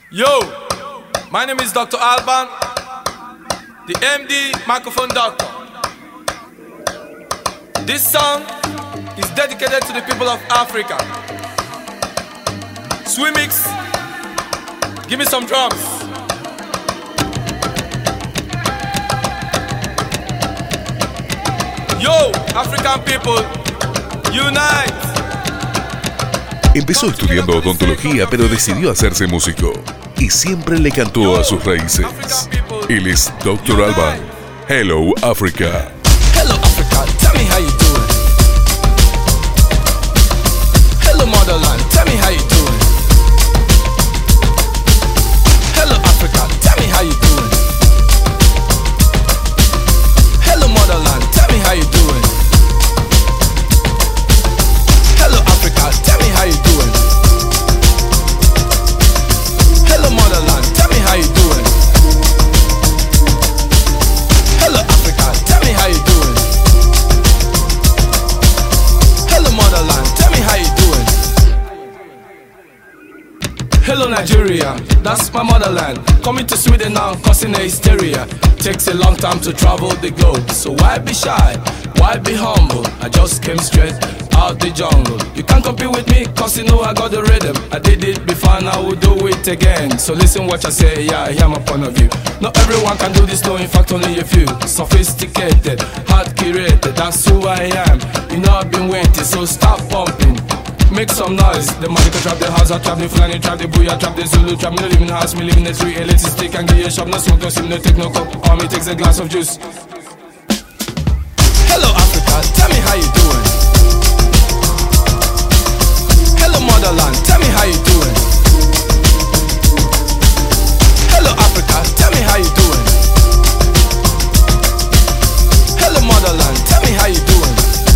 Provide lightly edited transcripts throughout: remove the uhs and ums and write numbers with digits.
Yo, my name is Dr. Alban, the MD microphone doctor. This song is dedicated to the people of Africa. Swimix, give me some drums. Yo, African people, unite. Empezó estudiando odontología, pero decidió hacerse músico y siempre le cantó a sus raíces. Él es Dr. Alban. Hello, Africa. Hello, Africa, tell me how you doing. Hello, motherland, tell me how you doing. Hello, Africa, tell me how you doing. Hello, motherland, tell me how you doing. Hello, Africa, tell me how you doing. Hello, motherland, tell me how you doing. Hello, Africa, tell me how you doing. Hello, motherland, tell me how you doing. Hello, Nigeria, that's my motherland. Coming to Sweden now, causing a hysteria. Takes a long time to travel the globe, so why be shy? Why be humble? I just came straight out the jungle. You can't compete with me, cause you know I got the rhythm. I did it before and I will do it again. So listen what I say, yeah, I hear my point of view. Not everyone can do this, no, in fact only a few. Sophisticated, hard curated, that's who I am. You know I've been waiting, so stop pumping. Make some noise. The Malika trap, the Hausa trap, the Fulani trap, the Booyah trap, the Zulu trap. Me no live in the house, me live in the tree. A little stick and give you a shop, no smoke, no sim, no take no cup. All me takes a glass of juice. Hello Africa, tell me how you doing. Hello motherland, tell me how you doing. Hello Africa, tell me how you doing. Hello motherland, tell me how you doing.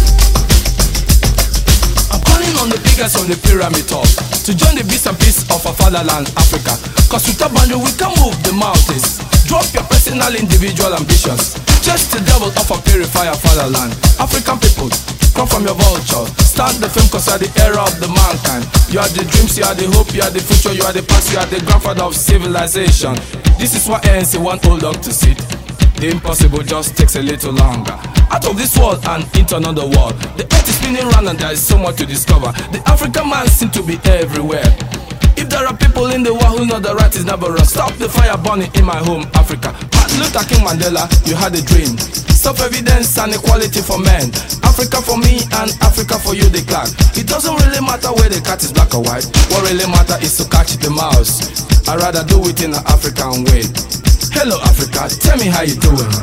I'm calling on the biggest on the pyramid top to join the bits and pieces of our fatherland, Africa. Cause with a boundary we can move the mountains. Drop your personal individual ambitions. Just the devil of a purifier fatherland. African people, come from your vulture. Start the film cause you are the era of the mankind. You are the dreams, you are the hope, you are the future, you are the past, you are the grandfather of civilization. This is why ANC want old dog to sit. The impossible just takes a little longer. Out of this world and into another world. The earth is spinning round and there is so much to discover. The African man seems to be everywhere. If there are people in the world who know the right is never wrong, stop the fire burning in my home, Africa. Martin Luther King Mandela, you had a dream. Self-evidence and equality for men. Africa for me and Africa for you, the clan. It doesn't really matter where the cat is black or white. What really matters is to catch the mouse. I'd rather do it in an African way. Hello Africa, tell me how you doing.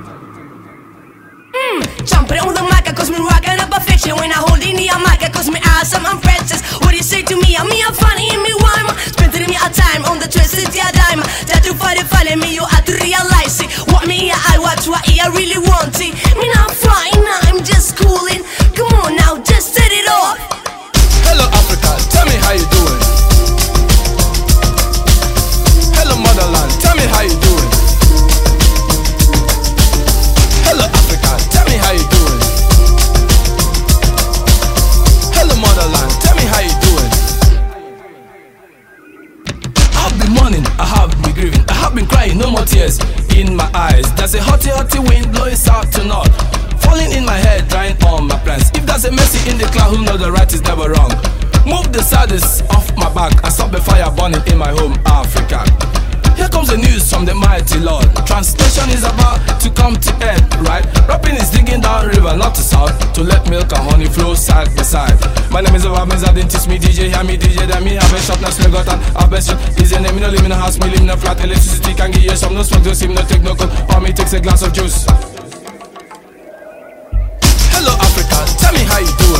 Jumping on the mic, cause me rockin' up a fiction. When I hold in the mic, cause me awesome, I'm princess. What do you say to me? I'm funny and me warm. Spending me a time on the twisted dime. That you find it funny, me you have to realize it. What me I watch, what I really want it. Me not flying, I'm just cooling. Come on now, just set it off. Hello Africa, tell me how you doing. Hello motherland, tell me how you doing. Hello Africa, tell me how you doing. Hello motherland, tell me how you doing. I've been mourning, I have been grieving, I have been crying, no more tears in my eyes. There's a hotty wind blowing south to north, falling in my head, drying all my plans. If there's a mercy in the cloud, who know the right is never wrong. Move the saddest off my back and stop the fire burning in my home, Africa. Here comes the news from the mighty Lord. Translation is about to come to end, right? Rapping is digging down river, not to south, to let milk and honey flow side by side. My name is Obama, I didn't teach me DJ, hear me DJ, then me have a shop, now smell got an best shot. Is your name, me no live in a house, me live in a flat, electricity can give you some, no smoke, no steam, no take no cold, or me takes a glass of juice. Hello Africa, tell me how you doing.